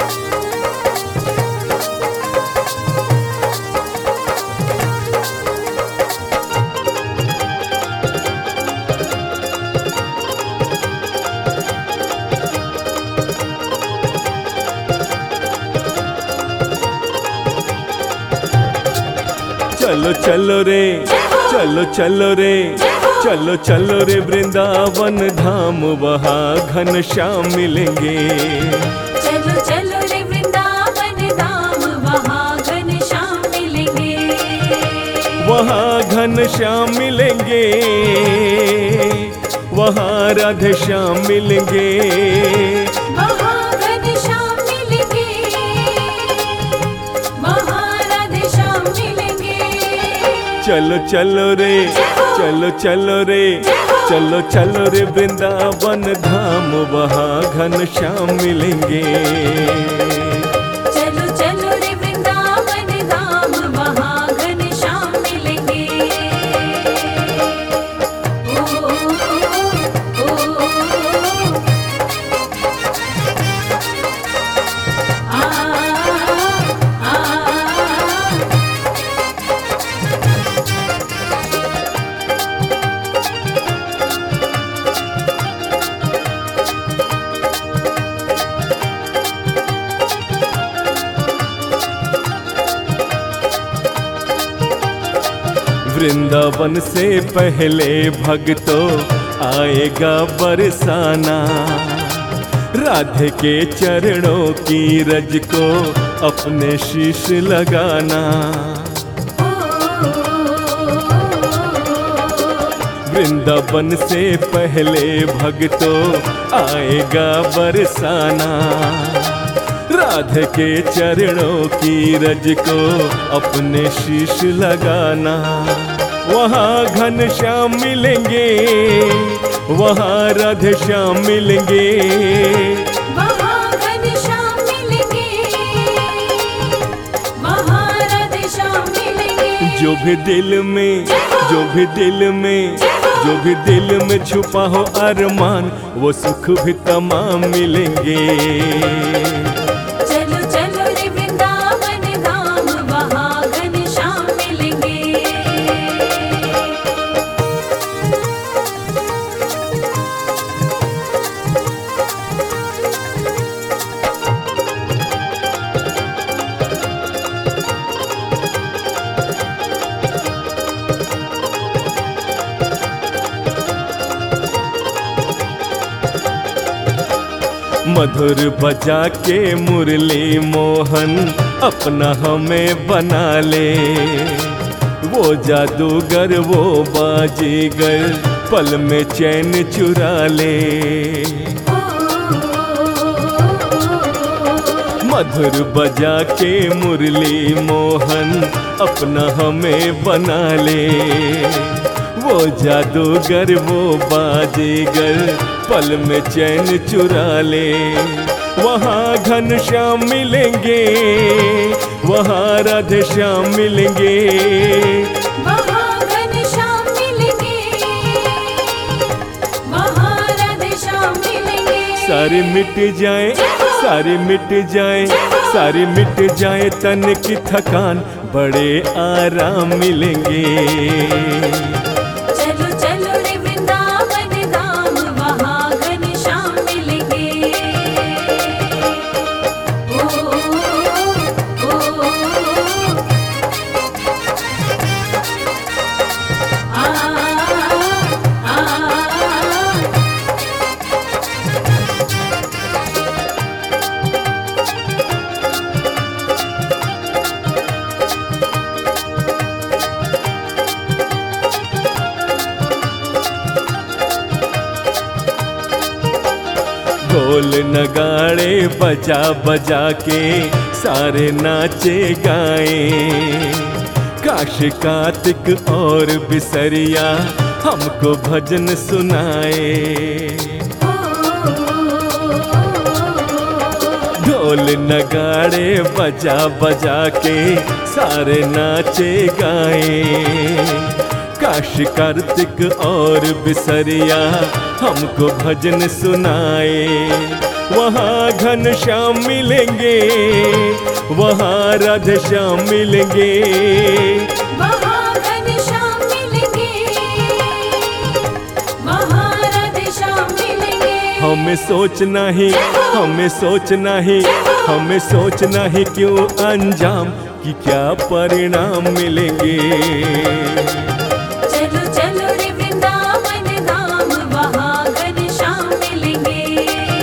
चलो चलो रे, चलो चलो रे, चलो चलो रे वृंदावन धाम, वहाँ घनश्याम मिलेंगे। चलो चलो रे वृंदावन धाम, वहाँ घनश्याम मिलेंगे। वहाँ घनश्याम मिलेंगे, वहाँ राधे श्याम मिलेंगे। वहाँ घनश्याम मिलेंगे, वहाँ राधे श्याम मिलेंगे। चलो चलो रे, चलो चलो रे, चलो चलो रे वृंदावन धाम, वहाँ घनश्याम मिलेंगे। चलो चलो रे वृंदावन धाम, वहाँ घनश्याम मिलेंगे। ओ, ओ, ओ, वृंदावन से पहले भक्तों आएगा बरसाना, राधे के चरणों की रज को अपने शीश लगाना। वृंदावन से पहले भक्तों आएगा बरसाना, राधे के चरणों की रज को अपने शीश लगाना। वहाँ घनश्याम मिलेंगे, वहाँ राधे श्याम मिलेंगे। वहाँ घनश्याम मिलेंगे, वहाँ राधे श्याम मिलेंगे। जो भी दिल में, जो भी दिल में, जो भी दिल में छुपा हो अरमान, वो सुख भी तमाम मिलेंगे। चलो चलो रे वृंदावन धाम, वहाँ घनश्याम मिलेंगे। मधुर बजा के मुरली मोहन अपना हमें बना ले, वो जादूगर वो बाजीगर पल में चैन चुरा ले। मधुर बजा के मुरली मोहन अपना हमें बना ले, वो जादूगर वो बाजीगर पल में चैन चुरा ले। वहाँ घनश्याम मिलेंगे, वहाँ राधे श्याम मिलेंगे। वहाँ घनश्याम मिलेंगे, वहाँ राधे श्याम मिलेंगे। सारे मिट जाए, सारे मिट जाए, सारे मिट जाए तन की थकान, बड़े आराम मिलेंगे। चलो चलो रे वृंदावन धाम, वहाँ घनश्याम मिलेंगे। ओ, ओ, ढोल नगाड़े बजा बजा के सारे नाचे गाए, काश कार्तिक और बिसरिया हमको भजन सुनाए। ढोल नगाड़े बजा बजा के सारे नाचे गाए, काश कार्तिक और बिसरिया हमको भजन सुनाए। वहाँ घनश्याम मिलेंगे, वहाँ राधे श्याम मिलेंगे। वहाँ घनश्याम मिलेंगे, वहाँ राधे श्याम मिलेंगे। हमें सोचना ही, हमें सोचना ही, हमें सोचना ही क्यों अंजाम कि क्या परिणाम मिलेंगे। चलो चलो रे वृंदावन धाम, वहाँ घनश्याम मिलेंगे।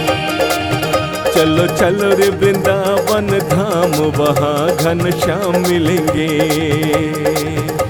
चलो चलो रे वृंदावन धाम, वहाँ घनश्याम मिलेंगे।